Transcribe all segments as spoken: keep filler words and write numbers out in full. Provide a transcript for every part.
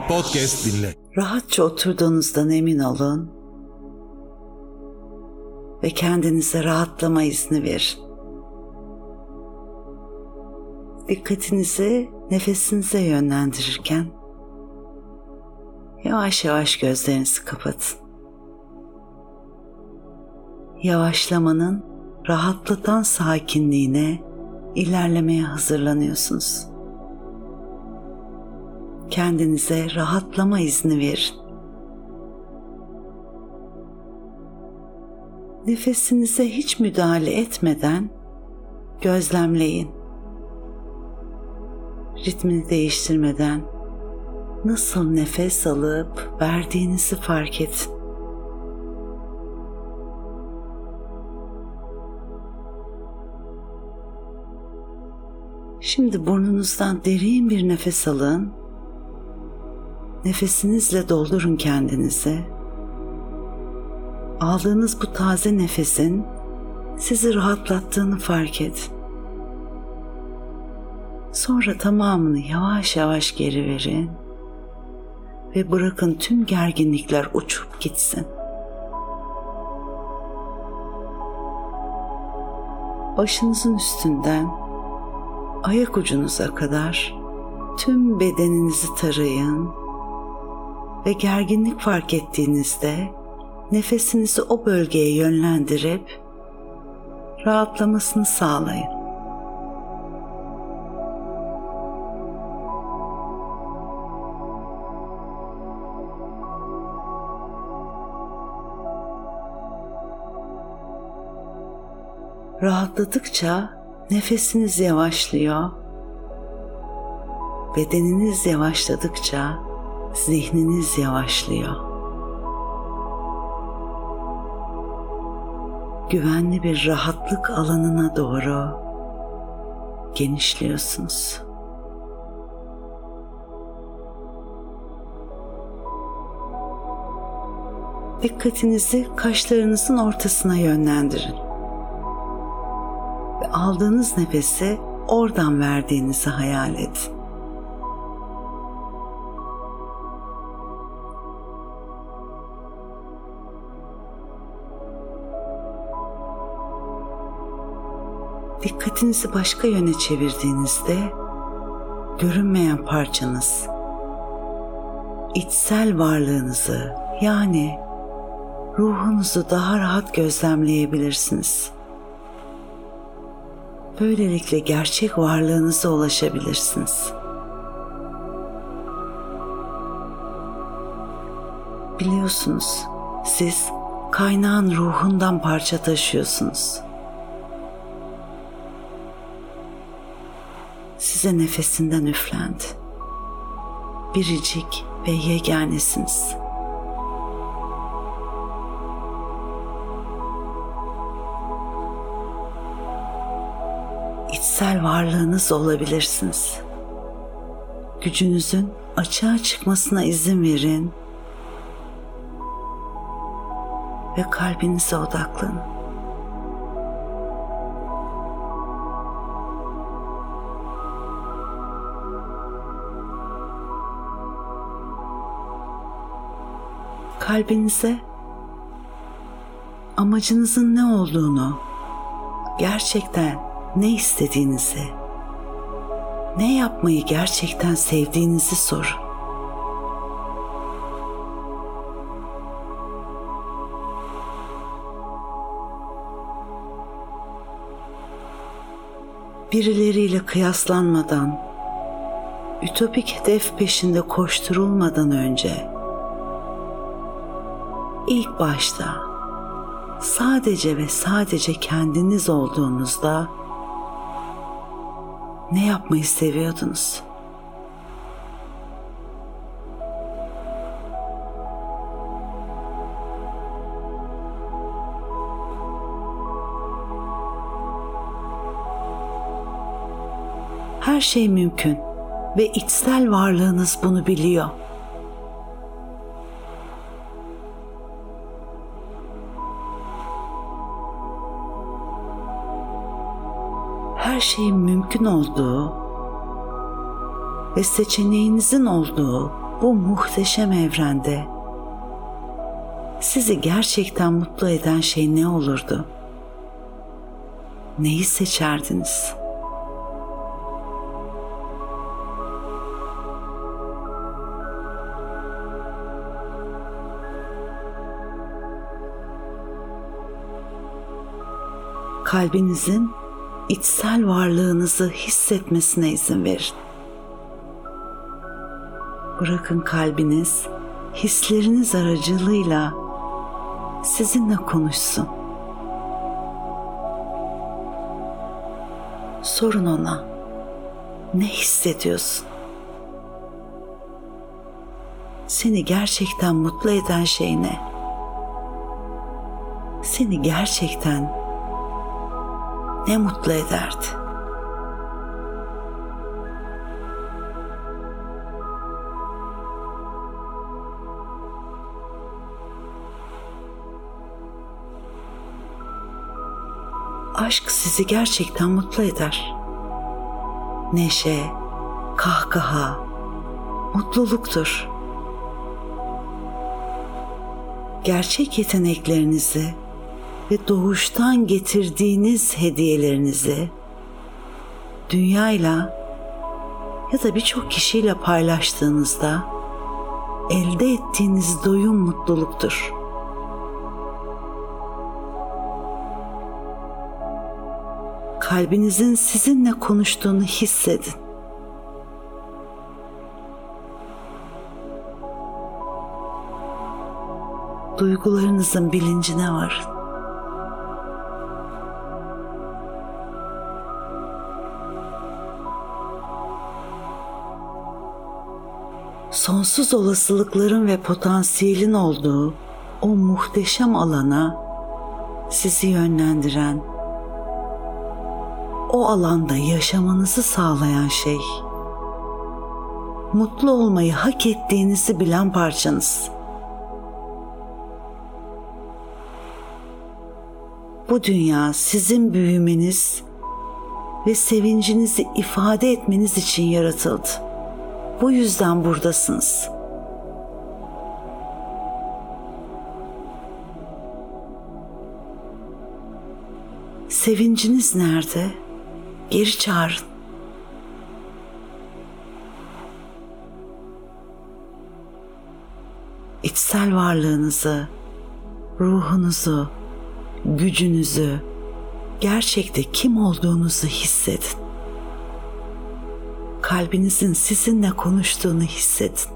Podcast dinle. Rahatça oturduğunuzdan emin olun ve kendinize rahatlama izni verin. Dikkatinizi nefesinize yönlendirirken yavaş yavaş gözlerinizi kapatın. Yavaşlamanın rahatlatan sakinliğine ilerlemeye hazırlanıyorsunuz. Kendinize rahatlama izni verin. Nefesinize hiç müdahale etmeden gözlemleyin. Ritmini değiştirmeden nasıl nefes alıp verdiğinizi fark edin. Şimdi burnunuzdan derin bir nefes alın. Nefesinizle doldurun kendinizi. Aldığınız bu taze nefesin sizi rahatlattığını fark edin. Sonra tamamını yavaş yavaş geri verin ve bırakın tüm gerginlikler uçup gitsin. Başınızın üstünden ayak ucunuza kadar tüm bedeninizi tarayın ve gerginlik fark ettiğinizde nefesinizi o bölgeye yönlendirip rahatlamasını sağlayın. Rahatladıkça nefesiniz yavaşlıyor. Bedeniniz yavaşladıkça zihniniz yavaşlıyor. Güvenli bir rahatlık alanına doğru genişliyorsunuz. Dikkatinizi kaşlarınızın ortasına yönlendirin. Ve aldığınız nefesi oradan verdiğinizi hayal edin. Dikkatinizi başka yöne çevirdiğinizde görünmeyen parçanız, içsel varlığınızı yani ruhunuzu daha rahat gözlemleyebilirsiniz. Böylelikle gerçek varlığınıza ulaşabilirsiniz. Biliyorsunuz, siz kaynağın ruhundan parça taşıyorsunuz. Size nefesinden üflendi. Biricik ve yeganesiniz. İçsel varlığınız olabilirsiniz. Gücünüzün açığa çıkmasına izin verin ve kalbinize odaklanın. Kalbinize amacınızın ne olduğunu, gerçekten ne istediğinizi, ne yapmayı gerçekten sevdiğinizi sorun. Birileriyle kıyaslanmadan, ütopik hedef peşinde koşturulmadan önce, İlk başta sadece ve sadece kendiniz olduğunuzda ne yapmayı seviyordunuz? Her şey mümkün ve içsel varlığınız bunu biliyor. Her şeyin mümkün olduğu ve seçeneğinizin olduğu bu muhteşem evrende sizi gerçekten mutlu eden şey ne olurdu? Neyi seçerdiniz? Kalbinizin içsel varlığınızı hissetmesine izin verin. Bırakın kalbiniz hisleriniz aracılığıyla sizinle konuşsun. Sorun ona, ne hissediyorsun? Seni gerçekten mutlu eden şey ne? Seni gerçekten ne mutlu ederdi? Aşk sizi gerçekten mutlu eder. Neşe, kahkaha, mutluluktur. Gerçek yeteneklerinizi ve doğuştan getirdiğiniz hediyelerinizi dünyayla ya da birçok kişiyle paylaştığınızda elde ettiğiniz doyum mutluluktur. Kalbinizin sizinle konuştuğunu hissedin. Duygularınızın bilincine varın. Sonsuz olasılıkların ve potansiyelin olduğu o muhteşem alana sizi yönlendiren, o alanda yaşamanızı sağlayan şey, mutlu olmayı hak ettiğinizi bilen parçanız. Bu dünya sizin büyümeniz ve sevincinizi ifade etmeniz için yaratıldı. Bu yüzden buradasınız. Sevinciniz nerede? Geri çağırın. İçsel varlığınızı, ruhunuzu, gücünüzü, gerçekte kim olduğunuzu hissedin. Kalbinizin sizinle konuştuğunu hissedin.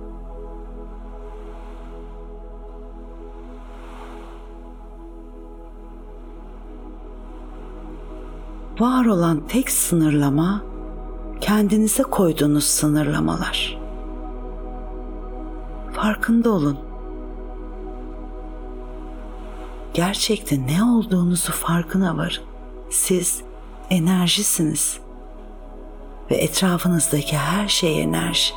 Var olan tek sınırlama, kendinize koyduğunuz sınırlamalar. Farkında olun. Gerçekte ne olduğunuzu farkına varın. Siz enerjisiniz ve etrafınızdaki her şey enerji.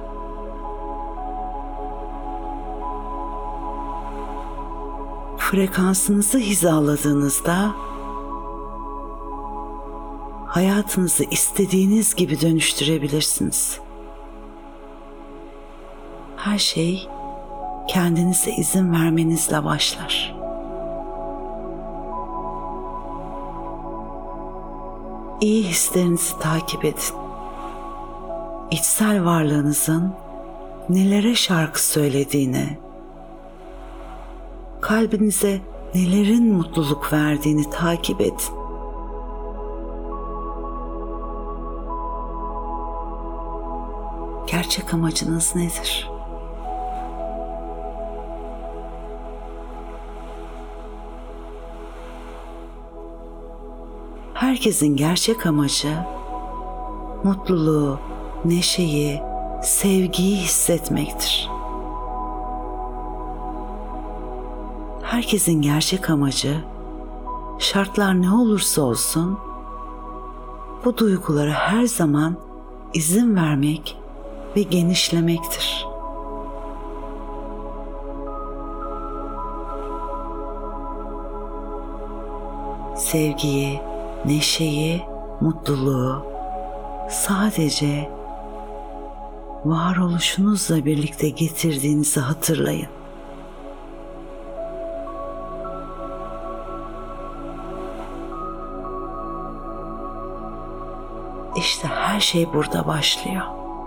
Frekansınızı hizaladığınızda hayatınızı istediğiniz gibi dönüştürebilirsiniz. Her şey kendinize izin vermenizle başlar. İyi hislerinizi takip edin. İçsel varlığınızın nelere şarkı söylediğini, kalbinize nelerin mutluluk verdiğini takip edin. Gerçek amacınız nedir? Herkesin gerçek amacı mutluluğu, neşeyi, sevgiyi hissetmektir. Herkesin gerçek amacı şartlar ne olursa olsun bu duygulara her zaman izin vermek ve genişlemektir. Sevgiyi, neşeyi, mutluluğu sadece varoluşunuzla birlikte getirdiğinizi hatırlayın. İşte her şey burada başlıyor.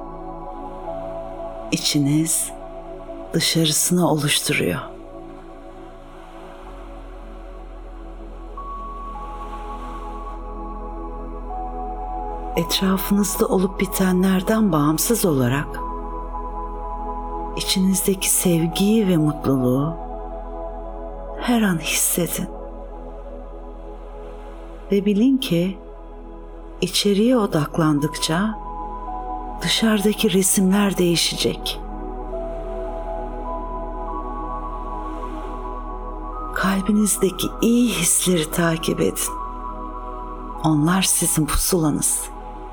İçiniz dışarısını oluşturuyor. Etrafınızda olup bitenlerden bağımsız olarak içinizdeki sevgiyi ve mutluluğu her an hissedin. Ve bilin ki içeriye odaklandıkça dışarıdaki resimler değişecek. Kalbinizdeki iyi hisleri takip edin. Onlar sizin pusulanız.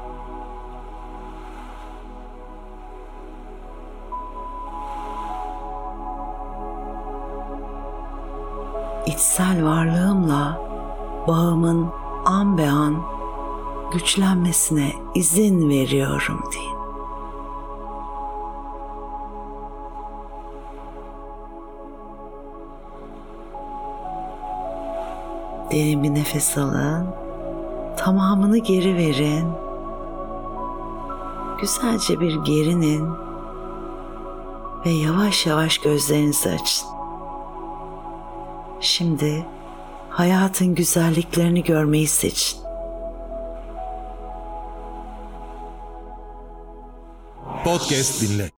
İçsel varlığımla bağımın an be an güçlenmesine izin veriyorum deyin. Derin bir nefes alın. Tamamını geri verin. Güzelce bir gerinin ve yavaş yavaş gözlerinizi açın. Şimdi hayatın güzelliklerini görmeyi seçin. Podcast dinle.